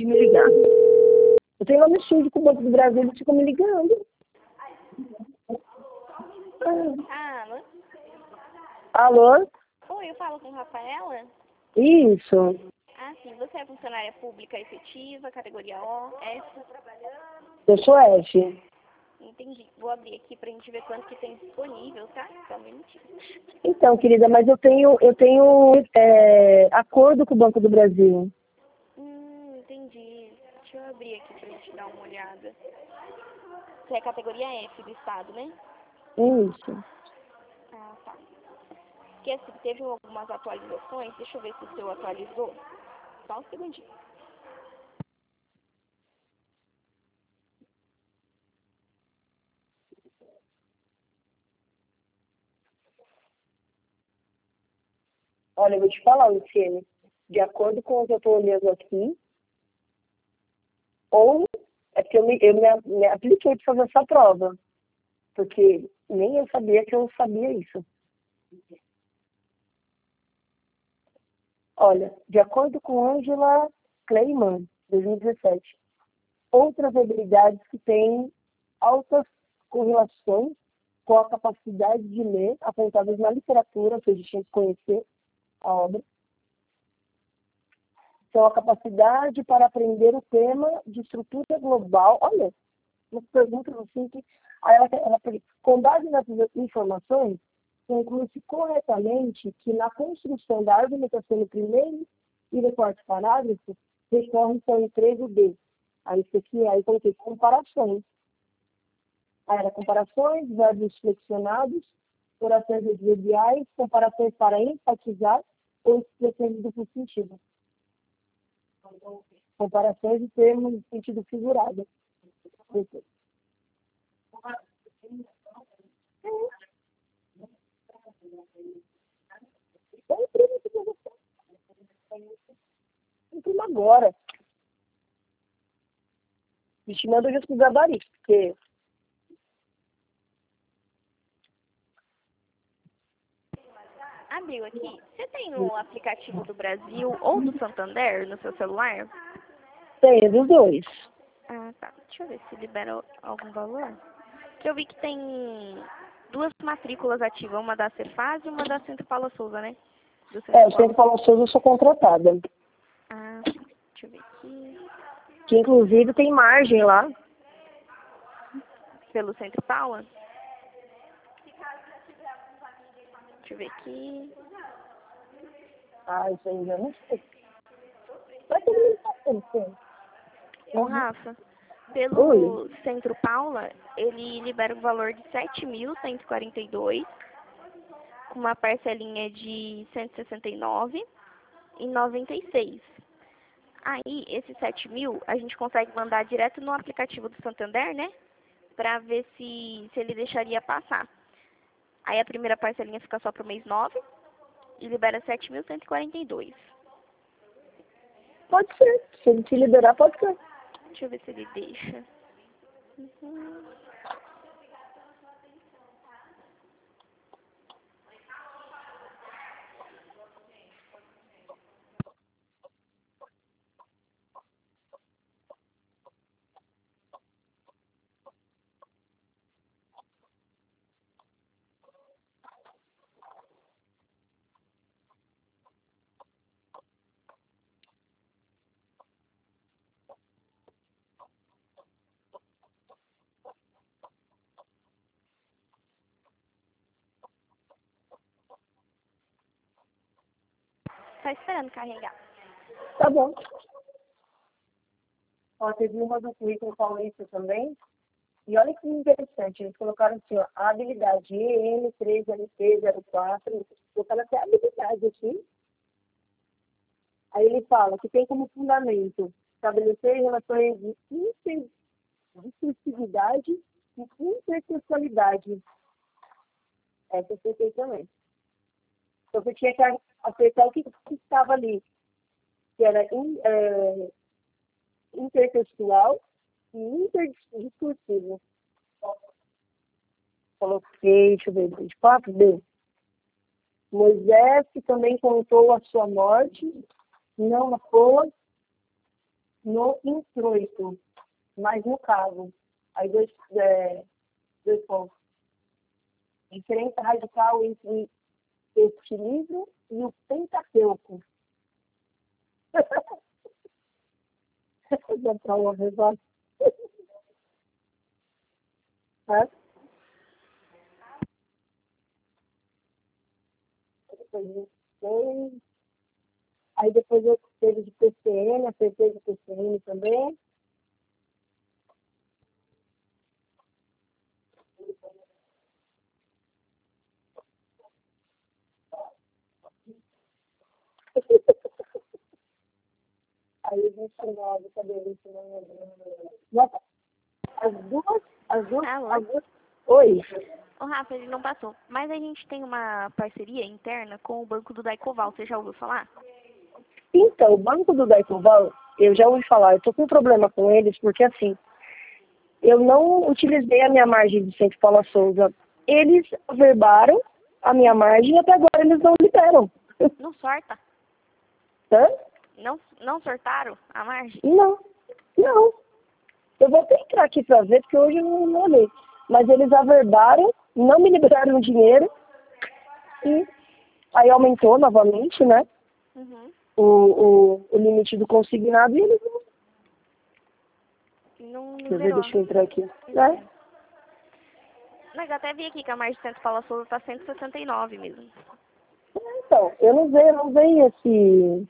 de me ligar. Eu tenho lá no estúdio com o Banco do Brasil, eles ficam me ligando. Alô? Alô? Oi, eu falo com Rafaela? Isso. Ah, sim. Você é funcionária pública efetiva, categoria O, F? Eu sou F. Entendi. Vou abrir aqui pra gente ver quanto que tem disponível, tá? Só um minutinho. Então, querida, mas eu tenho acordo com o Banco do Brasil. Entendi. Deixa eu abrir aqui pra gente dar uma olhada. Você é categoria F do estado, né? Isso. Ah, tá. Porque assim, teve algumas atualizações. Deixa eu ver se o seu atualizou. Só um segundinho. Olha, eu vou te falar, Luciene, de acordo com o que eu estou olhando aqui, ou é que eu me apliquei para fazer essa prova, porque nem eu sabia que eu sabia isso. Olha, de acordo com Angela Kleiman, 2017, outras habilidades que têm altas correlações com a capacidade de ler apontadas na literatura, ou seja, tinha que conhecer a obra, são a capacidade para aprender o tema de estrutura global. Olha, umas perguntas assim que aí ela com base nessas informações, conclui-se corretamente que na construção da argumentação no primeiro e no quarto parágrafo, recorre-se ao emprego de. Aí isso aqui, aí coloquei comparações. Aí era comparações, verbos flexionados, orações adverbiais, comparações para enfatizar ou expressões de duplo sentido. Comparações de termos de sentido figurado. Imprima agora. Te manda junto com o gabarito, porque Abriu aqui. Você tem o aplicativo do Brasil ou do Santander no seu celular? tem dos dois. Ah, tá. Deixa eu ver se libera algum valor. Que eu vi que tem duas matrículas ativas, uma da Cefaz e uma da Centro Paula Souza, né? Do Centro O Paula. Centro Paula Souza eu sou contratada. Ah, deixa eu ver aqui. Que inclusive tem margem lá. Pelo Centro Paula? Deixa eu ver aqui. Ah, isso aí eu não sei. Mas que não está pensando. Ô, Rafa, Oi. pelo Centro Paula, ele libera o valor de 7.142, com uma parcelinha de 169,96. Aí, esses 7.000, a gente consegue mandar direto no aplicativo do Santander, né? Pra ver se ele deixaria passar. Aí a primeira parcelinha fica só pro mês 9 e libera 7.142. Pode ser. Se ele te liberar, pode ser. Deixa eu ver se ele deixa. Uhum. Tá esperando carregar. Tá bom. Ó, teve uma do currículo paulista também. E olha que interessante, eles colocaram assim, ó, a habilidade EN3LT04, colocaram até a habilidade aqui. Aí ele fala que tem como fundamento estabelecer relações de discursividade e intertextualidade. Essa eu acertei também. Então você tinha que acertar o que estava ali, que era intertextual e interdiscursivo. Coloquei, deixa eu ver, 24B. Moisés, que também contou a sua morte, não a pôs no introito, mas no caso, aí dois pontos. Diferença radical entre este livro e o Pentateuco. Vou dar uma resposta. Depois de seis. Aí depois eu teve de PCN, a PT de PCN também. Aí 29, cadê 29? Nossa, as duas. Oi. Ô, Rafa, ele não passou. Mas a gente tem uma parceria interna com o banco do Daicoval. Você já ouviu falar? Então, o banco do Daicoval, eu já ouvi falar, eu tô com um problema com eles, porque assim, eu não utilizei a minha margem de Centro Paula Souza. Eles averbaram a minha margem e até agora eles não liberam. Não sorta? Hã? Não sortaram a margem? Não. Eu vou até entrar aqui pra ver, porque hoje eu não olhei. Mas eles averbaram, não me liberaram o dinheiro e aí aumentou novamente, né? Uhum. O limite do consignado e eles Não Quer ver, liberou. deixa eu entrar aqui. Né? Mas eu até vi aqui que a margem de Centro Paula Souza tá 169 mesmo. Então, eu não vejo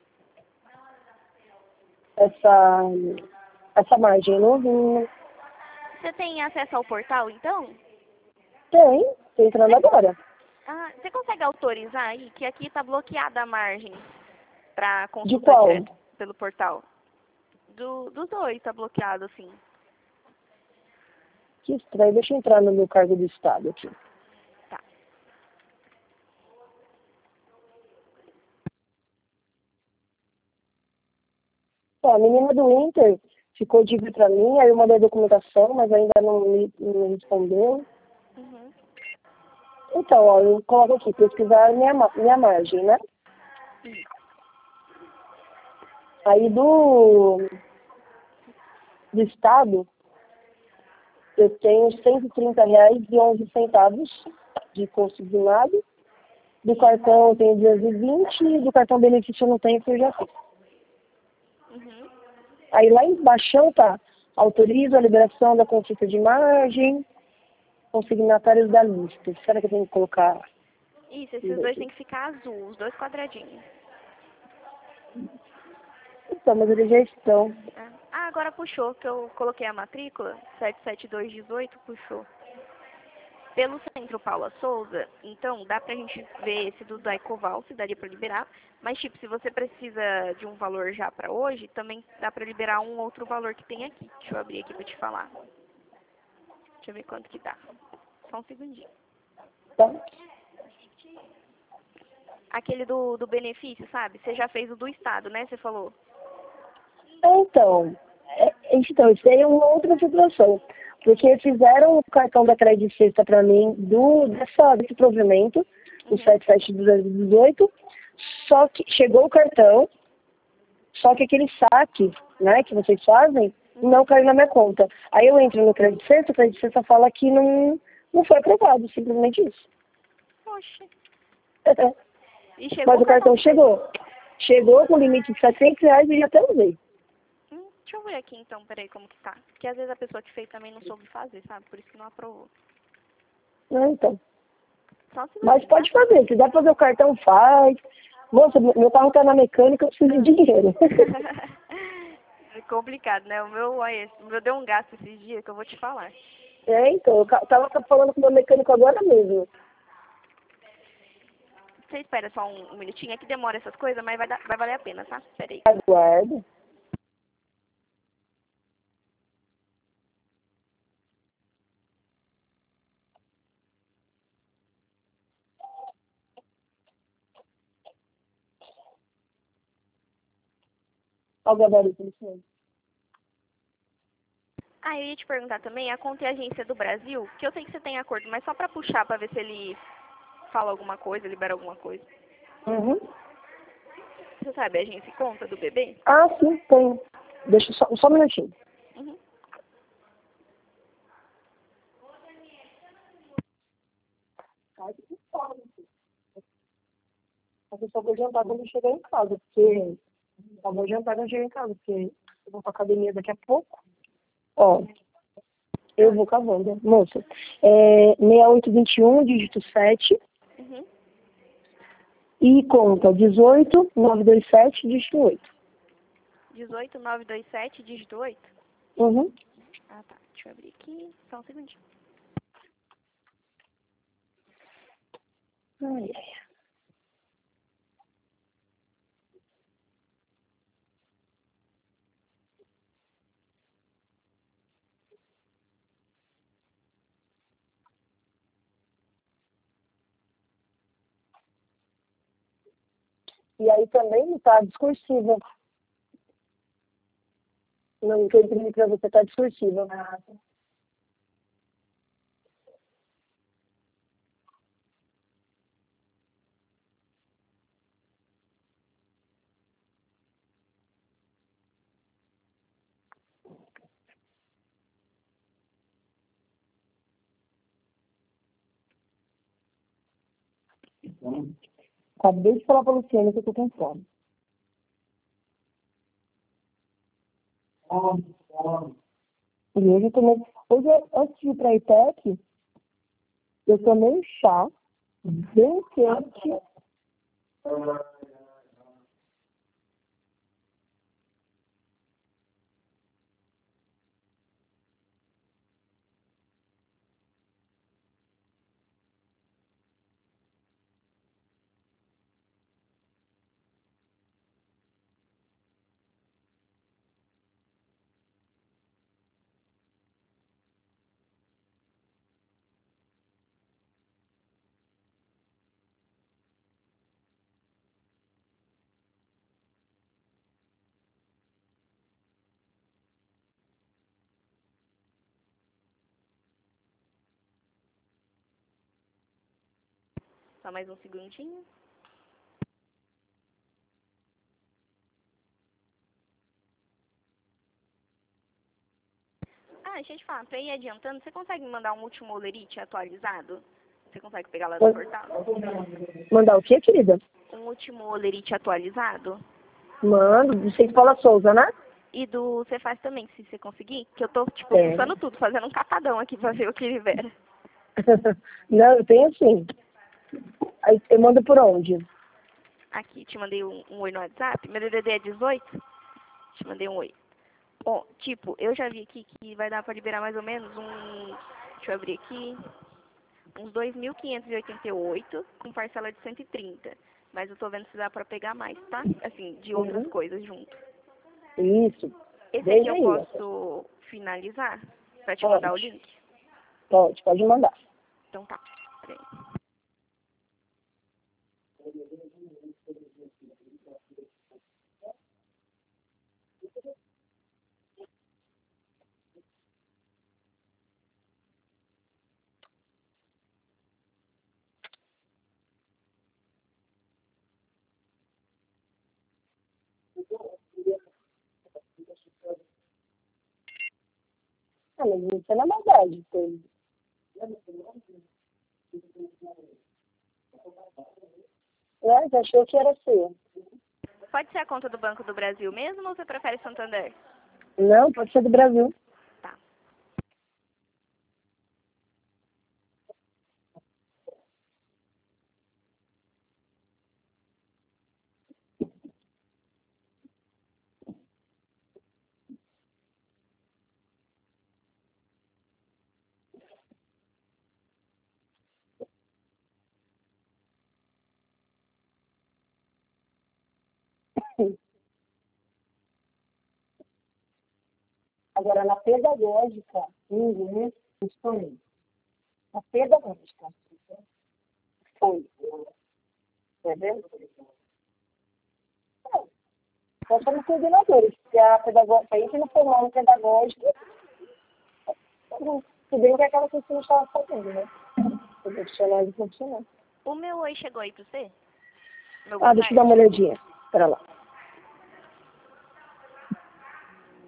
essa margem, eu não vi. Você tem acesso ao portal, então? Tô entrando agora. Ah, você consegue autorizar aí que aqui tá bloqueada a margem para De consulta qual? direta pelo portal? Dos dois tá bloqueado, assim. Que estranho, deixa eu entrar no meu cargo do Estado aqui. Tá. A menina do Inter ficou de vir pra mim, aí eu mandei a documentação, mas ainda não me respondeu. Uhum. Então, ó, eu coloco aqui, pesquisar minha margem, né? Aí do Estado, eu tenho R$ 130,11 de consignado. Do cartão eu tenho 220 e do cartão benefício eu não tenho, porque eu já fiz. Uhum. Aí lá embaixo tá, autorizo a liberação da consulta de margem, consignatários da lista. Será que eu tenho que colocar? Isso, esses dois tem que ficar azul, os dois quadradinhos. Então, mas eles já estão. Ah, agora puxou, que eu coloquei a matrícula, 77218, puxou. Pelo Centro Paula Souza, então dá pra gente ver esse do Daicoval, se daria pra liberar. Mas, tipo, se você precisa de um valor já pra hoje, também dá pra liberar um outro valor que tem aqui. Deixa eu abrir aqui pra te falar. Deixa eu ver quanto que dá. Só um segundinho. Tá? Aquele do benefício, sabe? Você já fez o do Estado, né? Você falou. Então, isso aí é uma outra situação. Porque fizeram o cartão da Crédito Sexta para mim desse provimento, o 77218, só que chegou o cartão, só que aquele saque, né, que vocês fazem, não caiu na minha conta. Aí eu entro no Crédito Sexta, o Crédito Sexta fala que não foi aprovado, simplesmente isso. Poxa. Mas o cartão chegou. Chegou com limite de R$ 700 e já até usei. Deixa eu ver aqui então, peraí, como que tá. Porque às vezes a pessoa que fez também não soube fazer, sabe? Por isso que não aprovou. Então. Só se Mas pode fazer, se quiser fazer o cartão, faz. Moça, meu carro tá na mecânica, eu preciso de dinheiro. É complicado, né? O meu deu um gasto esses dias que eu vou te falar. Então, eu tava falando com o meu mecânico agora mesmo. Você espera só um minutinho, é que demora essas coisas, mas vai valer a pena, tá? Peraí. Aguardo. Olha o gabarito, licença. Ah, eu ia te perguntar também, a conta e agência do Brasil, que eu sei que você tem acordo, mas só pra puxar, pra ver se ele fala alguma coisa, libera alguma coisa. Uhum. Você sabe a agência e conta do bebê? Ah, sim, tem. Deixa só um minutinho. Uhum. Eu só vou jantar quando eu chegar em casa, porque... Só vou jantar quando eu chegar em casa, porque eu vou pra academia daqui a pouco. Ó, eu vou com a Wanda. Moça, 6821, dígito 7, Uhum. e conta 18927, dígito 8. 18927, dígito 8? Uhum. Ah, tá. Deixa eu abrir aqui. Só um segundinho. Ai, ai. E aí também tá discursiva. Não, que eu imprimi pra você tá discursiva. Acabei de falar pra Luciana que eu tô com fome. E hoje eu tomei... Hoje, antes de ir pra ITEC, eu tomei um chá bem quente. Só mais um segundinho. Ah, deixa eu te falar. Pra ir adiantando, você consegue me mandar um último Olerite atualizado? Você consegue pegar lá do portal? Mandar o quê, querida? Um último Olerite atualizado? Mando, do Centro Paula Souza, né? E do Cefaz também, se você conseguir. Que eu tô, tipo, Tem. fuçando tudo, fazendo um capadão aqui pra ver o que libera. Não, eu tenho sim. Aí eu mando por onde? Aqui, te mandei um oi no WhatsApp. Meu DDD é 18. Te mandei um oi. Ó, tipo, eu já vi aqui que vai dar pra liberar mais ou menos um... Deixa eu abrir aqui. Uns 2.588 com parcela de 130. Mas eu tô vendo se dá pra pegar mais, tá? Assim, de outras Uhum. coisas junto. Isso. Esse aqui Veja eu aí. posso finalizar pra te mandar o link? Pode mandar. Então tá. Peraí. Ah, mas isso é na maldade. Né? Você achou que era seu. Pode ser a conta do Banco do Brasil mesmo ou você prefere Santander? Não, pode ser do Brasil. Tá. Agora, na pedagógica, inglês, espanhol. Na pedagógica, foi. Tá vendo? Nós somos coordenadores, porque a pedagógica, aí que não formou pedagógica, se bem que é aquela que você não estava fazendo, né? Profissional e profissional. O meu oi chegou aí pra você? Meu boa Ah, deixa eu dar tarde? uma olhadinha. Espera lá.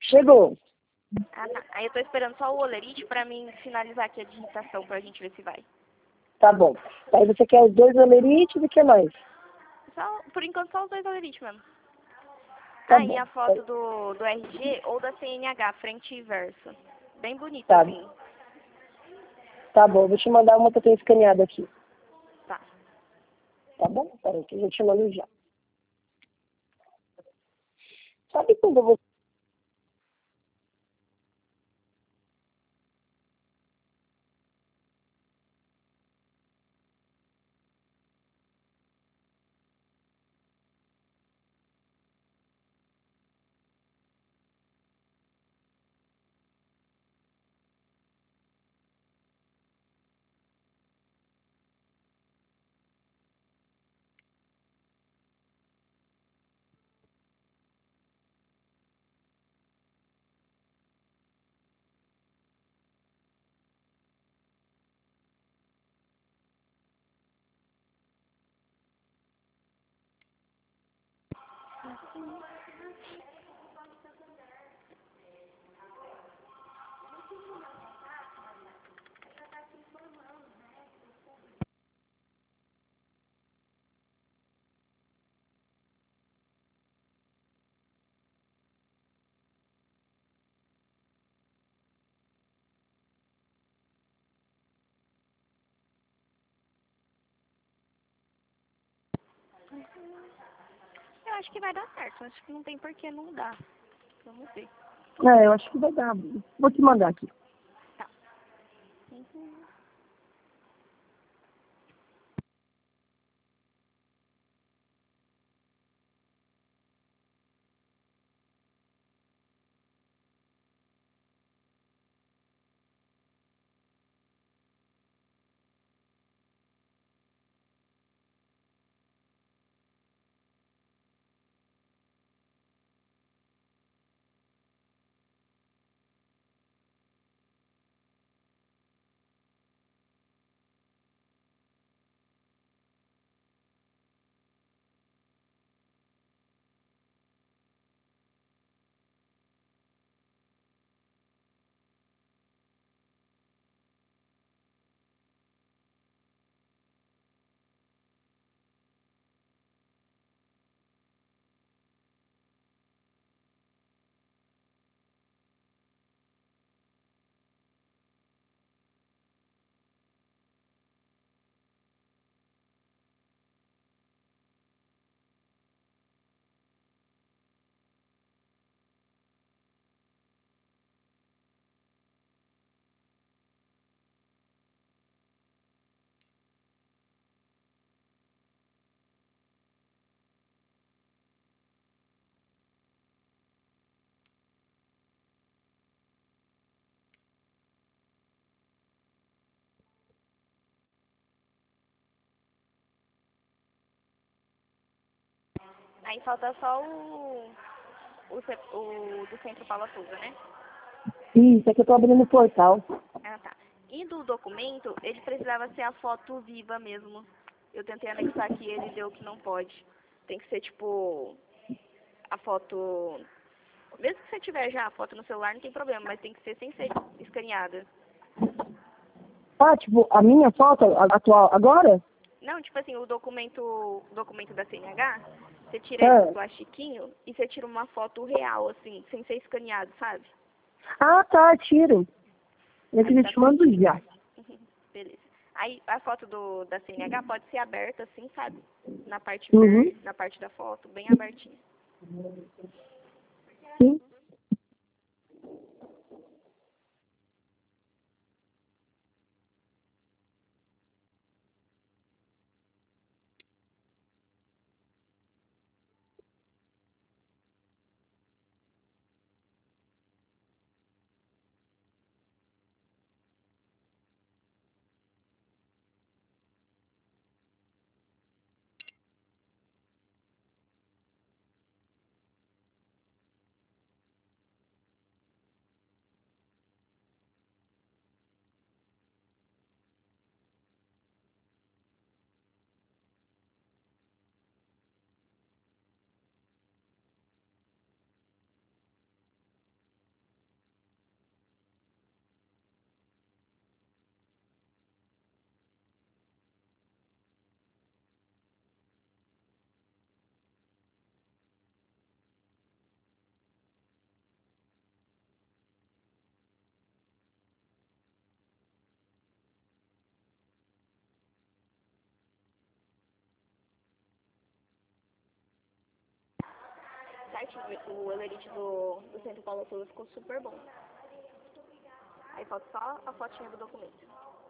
Chegou. Ah, tá. Aí eu tô esperando só o olerite pra mim finalizar aqui a digitação pra gente ver se vai. Tá bom. Aí você quer os 2 olerites e o que mais? Só, por enquanto só os 2 olerites mesmo. Tá Ah, e bom. a foto do RG ou da CNH, frente e verso. Bem bonita, Tá, assim. tá bom. Vou te mandar uma que eu tenho escaneada aqui. Tá. Tá bom? Peraí, que eu já te mando já. Sabe quando você... Eu acho que vai dar certo. Acho que não tem por que não dar. Vamos ver. É, eu acho que vai dar. Vou te mandar aqui. Tá. Uhum. Aí falta só o do Centro Paula Souza, né? Isso, é que eu tô abrindo o portal. Ah, tá. E do documento, ele precisava ser a foto viva mesmo. Eu tentei anexar aqui, ele deu que não pode. Tem que ser, tipo, a foto... Mesmo que você tiver já a foto no celular, não tem problema, mas tem que ser sem ser escaneada. Ah, tipo, a minha foto atual agora? Não, tipo assim, o documento da CNH, você tira ele do É. plastiquinho e você tira uma foto real, assim, sem ser escaneado, sabe? Ah, tá, tiro. Eu Aí queria tá te mando certinho. já. Beleza. Aí a foto da CNH pode ser aberta, assim, sabe? Na parte Uhum. verde, na parte da foto, bem abertinha. Sim. site, o Elerite do Centro Paula Souza ficou super bom. Aí falta só a fotinha do documento.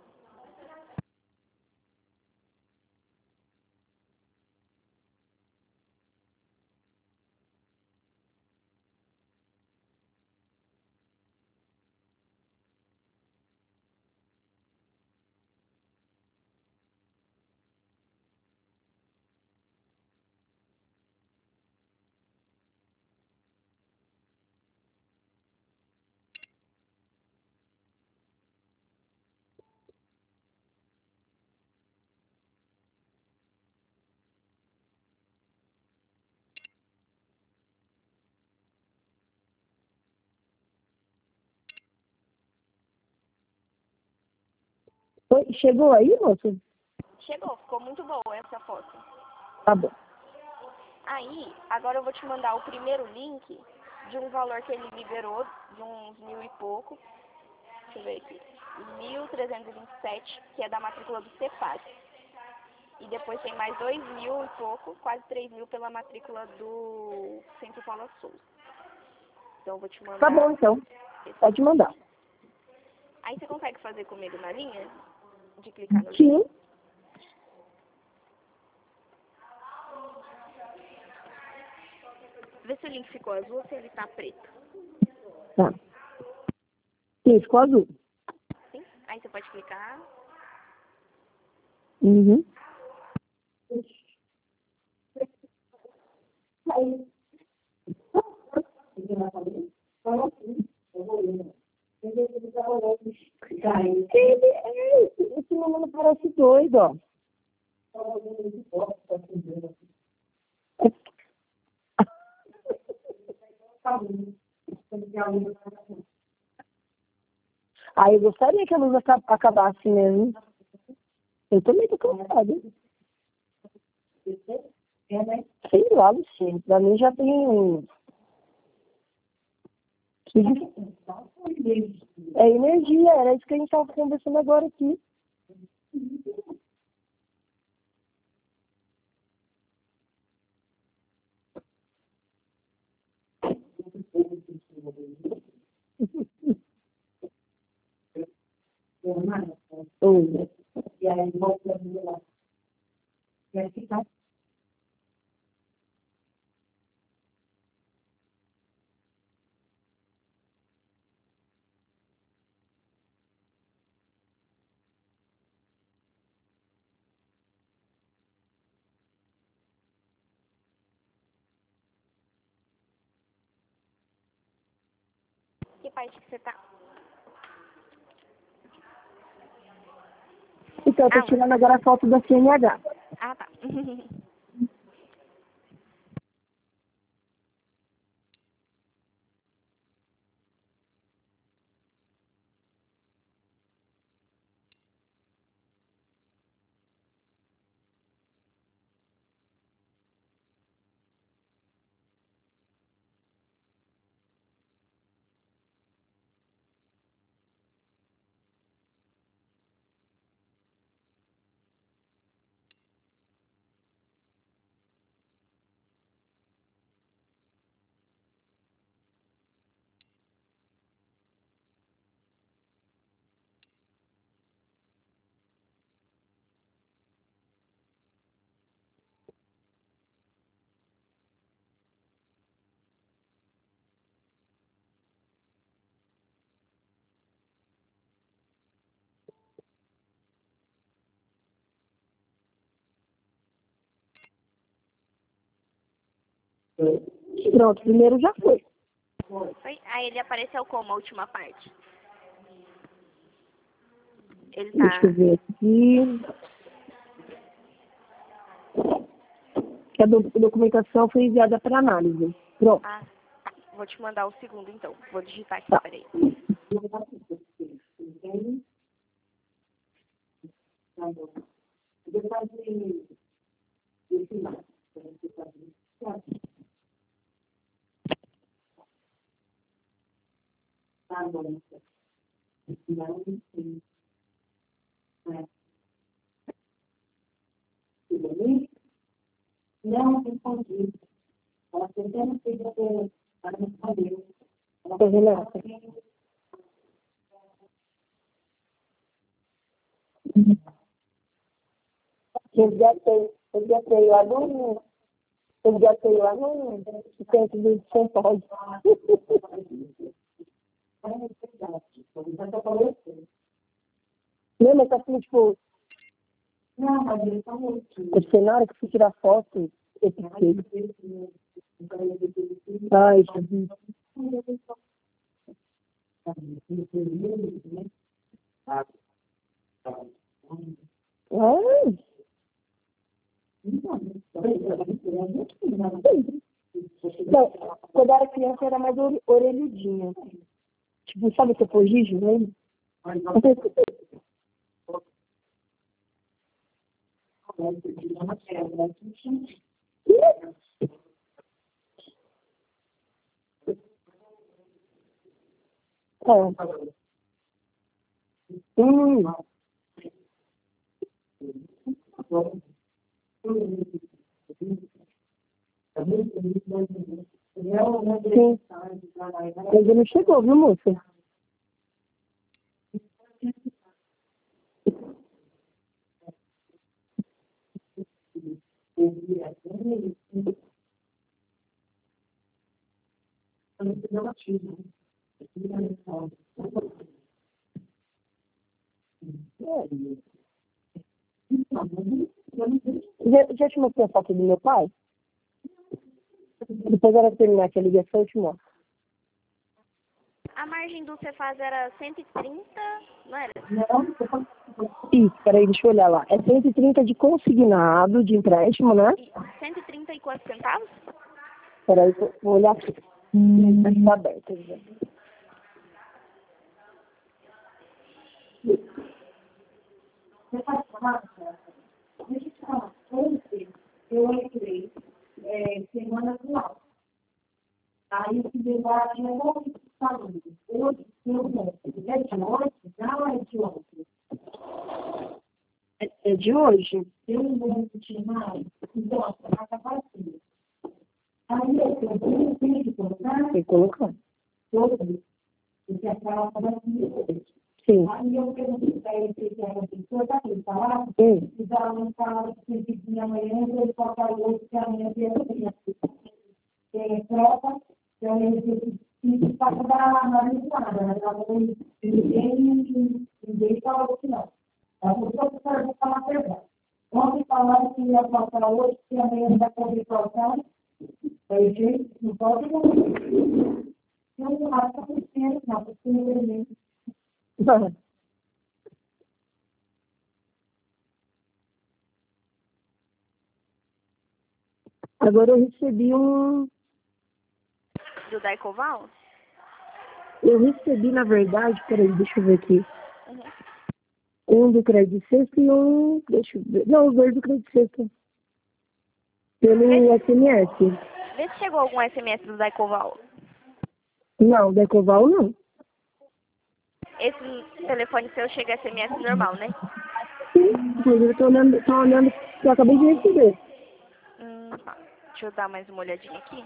Oi, chegou aí, moça? Chegou, ficou muito boa essa foto. Tá bom. Aí, agora eu vou te mandar o primeiro link de um valor que ele liberou, de uns 1.000 e pouco. Deixa eu ver aqui. 1.327, que é da matrícula do Cefaz. E depois tem mais 2.000 e pouco, quase 3.000 pela matrícula do Centro Paula Souza. Então eu vou te mandar. Tá bom, então. Pode mandar. Aí você consegue fazer comigo na linha? De clicar no link? Sim. Vê se o link ficou azul ou se ele tá preto. Tá. Sim, ficou azul. Sim? Aí você pode clicar. Uhum. Esse menino parece doido, ó. Ah, eu gostaria que a luz acabasse mesmo. Eu também tô cansada. Sei lá, Luciano. Pra mim já tem um. É energia, era isso que a gente tava conversando agora aqui. Oi. Que parte que você tá? Então, eu tô tirando agora a foto da CNH. Ah, tá. Pronto, primeiro já foi. Foi? Aí ele apareceu como a última parte? Ele tá. Deixa eu ver aqui. A documentação foi enviada para análise. Pronto. Ah, tá. Vou te mandar o segundo então. Vou digitar aqui, Tá. peraí. Não respondi. Renata. Eu gatei lá no. Eu gatei lá no centro de São Paulo. Lembra que assim, tipo. Porque na hora que fui tirar foto, eu fiquei. Ai, Jesus. Ai. Não, quando eu era criança, eu era mais orelhudinha. Tipo, sabe o que eu pôr giz, né? É. Sim. Ainda não chegou, viu, moça? Já te mostrei a foto do meu pai? Depois ela terminar aqui a ligação, eu te mostro. A margem do Cefaz era 130, não era? Isso, peraí, deixa eu olhar lá. É 130 de consignado, de empréstimo, né? 130 e quantos centavos? Peraí, vou olhar aqui. Tá aberto. Eu entrei semana atual. Aí o que debate é muito falando. Hoje, eu vou. É de hoje? Não é de ontem. É de hoje? Eu não vou repetir mais. Então, vai acabar assim. Aí eu tenho que colocar. Tem que colocar. Todos. Porque a sala estava assim. Sim. Aí eu perguntei para ele se era pessoa, tá aqui, tá lá? Sim. E ela não fala que tinha amanhã, ele só falou que amanhã tem troca, então ele passa da analisada, né? Ninguém falou que não. A pessoa que vai falar a verdade. Ontem falaram que ia passar hoje, que amanhã vai poder passar, aí gente, não pode não. Eu não acho que acontecendo, não, porque infelizmente. Agora eu recebi Do Daicoval? Eu recebi, na verdade, peraí, deixa eu ver aqui. Uhum. Um do crédito sexto e um. Deixa eu ver. Não, os dois do crédito sexto. Pelo SMS. Vê se chegou algum SMS do Daicoval. Não, Decoval não. Esse telefone seu chega SMS normal, né? Sim, inclusive eu tô olhando que eu acabei de receber. Tá. Deixa eu dar mais uma olhadinha aqui.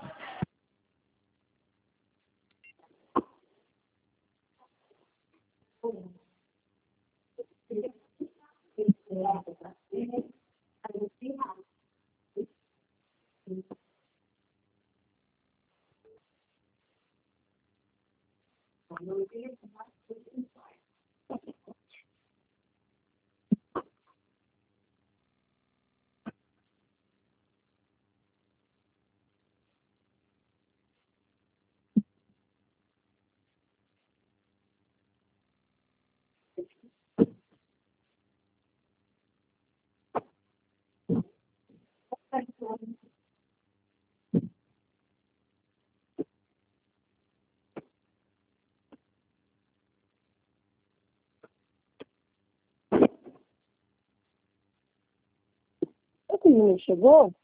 Esse menino chegou?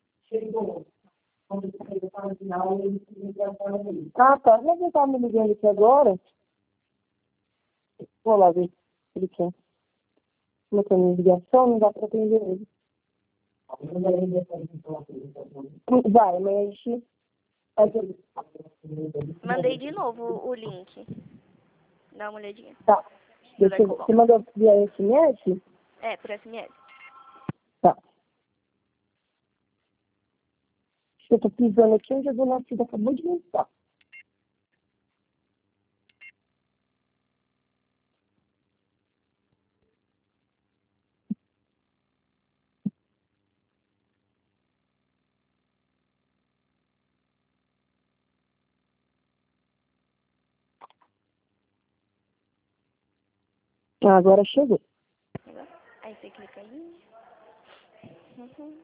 Ah, tá. Mas ele tá me ligando aqui agora. Vou lá ver se ele quer. Como é que é a minha ligação? Não dá pra atender ele. Vai, mexe. Mandei de novo o link. Dá uma olhadinha. Tá. Você mandou via SMS? É, por SMS. Tá. Eu tô pisando aqui onde a dona Cida acabou de lançar. Agora chegou. Aí você clica aí. Uhum.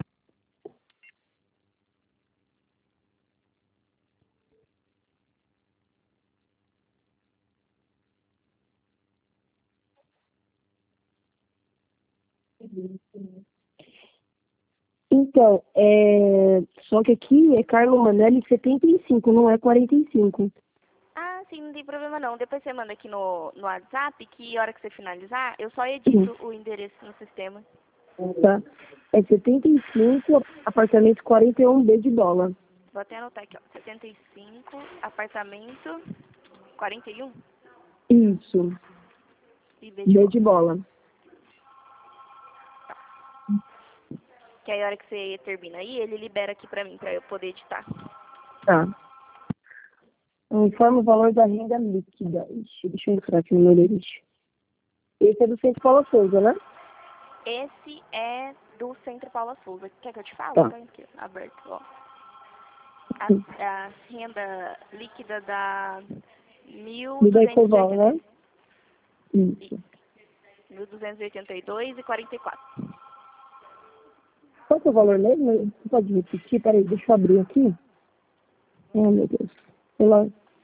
Então, só que aqui é Carlo Manelli 75, não é 45. Ah, sim, não tem problema não. Depois você manda aqui no WhatsApp que a hora que você finalizar, eu só edito o endereço no sistema. Tá? É 75, apartamento 41B de bola. Vou até anotar aqui, ó. 75, apartamento 41 Isso, e B B de bola. Que aí a hora que você termina aí, ele libera aqui pra mim, pra eu poder editar. Tá. Informa o valor da renda líquida. Ixi, deixa eu entrar aqui no meu lerite. Esse é do Centro Paula Souza, né? Esse é do Centro Paula Souza. Quer que eu te fale? Tá. Tá aqui, aberto, ó. A renda líquida da Do da Ecoval, né? Isso. 1.282,44. Qual que é o valor mesmo? Você pode repetir? Peraí, deixa eu abrir aqui. Oh, meu Deus. Sei lá.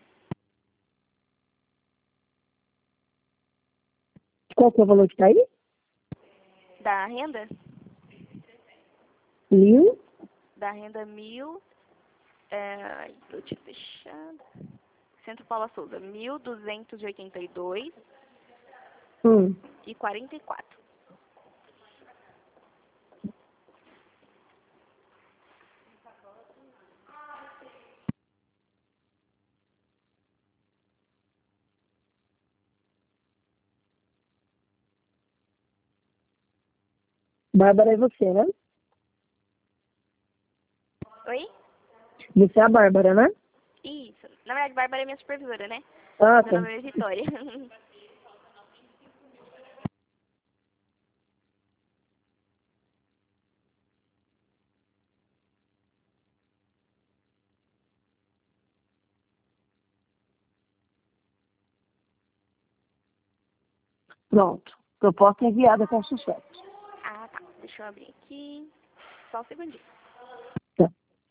Qual que é o valor que tá aí? Da renda? 1.000. Da renda 1.000. Eu tinha deixado. Centro Paula Souza, 1.282 e 44. Bárbara é você, né? Oi? Você é a Bárbara, né? Isso. Na verdade, Bárbara é minha supervisora, né? Ah, Meu tá. nome é Vitória. Pronto. Proposta enviada com sucesso. Ah, tá. Deixa eu abrir aqui. Só um segundinho. Tá.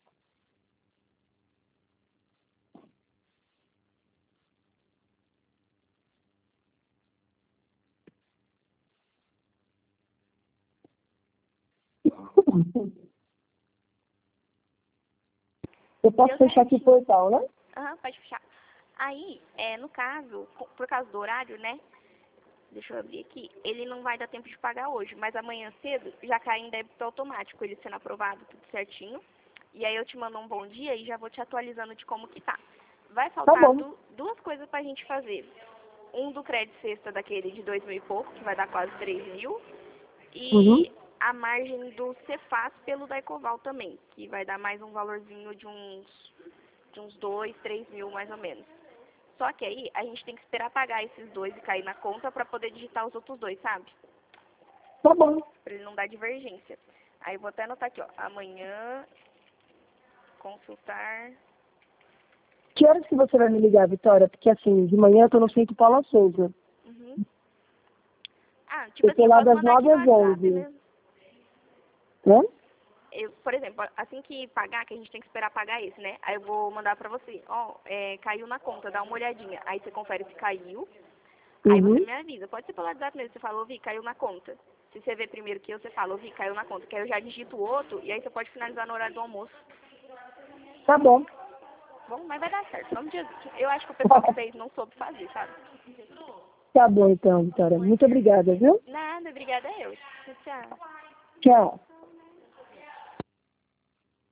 Eu posso Deu fechar aqui o certinho. portal, né? Aham, pode fechar. Aí, no caso, por causa do horário, né? Deixa eu abrir aqui. Ele não vai dar tempo de pagar hoje, mas amanhã cedo já cai em débito automático, ele sendo aprovado, tudo certinho. E aí eu te mando um bom dia e já vou te atualizando de como que tá. Vai Tá faltar bom. duas coisas pra gente fazer. Um do crédito sexta daquele de 2.000 e pouco, que vai dar quase 3.000. Uhum. E a margem do Cefaz pelo da Ecoval também, que vai dar mais um valorzinho de uns 2, 3 mil mais ou menos. Só que aí a gente tem que esperar pagar esses dois e cair na conta pra poder digitar os outros dois, sabe? Tá bom. Pra ele não dar divergência. Aí eu vou até anotar aqui, ó. Amanhã, consultar. Que horas que você vai me ligar, Vitória? Porque assim, de manhã eu tô no Centro Paula Souza. Uhum. Ah, tipo Eu assim, tô eu lá posso das mandar aqui 9 no às WhatsApp 11. mesmo. Né? Por exemplo, assim que pagar, que a gente tem que esperar pagar esse, né? Aí eu vou mandar pra você, ó, caiu na conta, dá uma olhadinha. Aí você confere se caiu. Aí você Uhum. me avisa. Pode ser pelo WhatsApp mesmo. Você fala, ouvi, caiu na conta. Se você vê primeiro que eu, você fala, ouvi, caiu na conta. Que aí eu já digito o outro e aí você pode finalizar no horário do almoço. Tá bom. Bom, mas vai dar certo. Vamos dizer. Eu acho que o pessoal que fez não soube fazer, sabe? Tá bom então, Vitória. Muito obrigada, viu? Nada, obrigada a eu. Tchau. Tchau.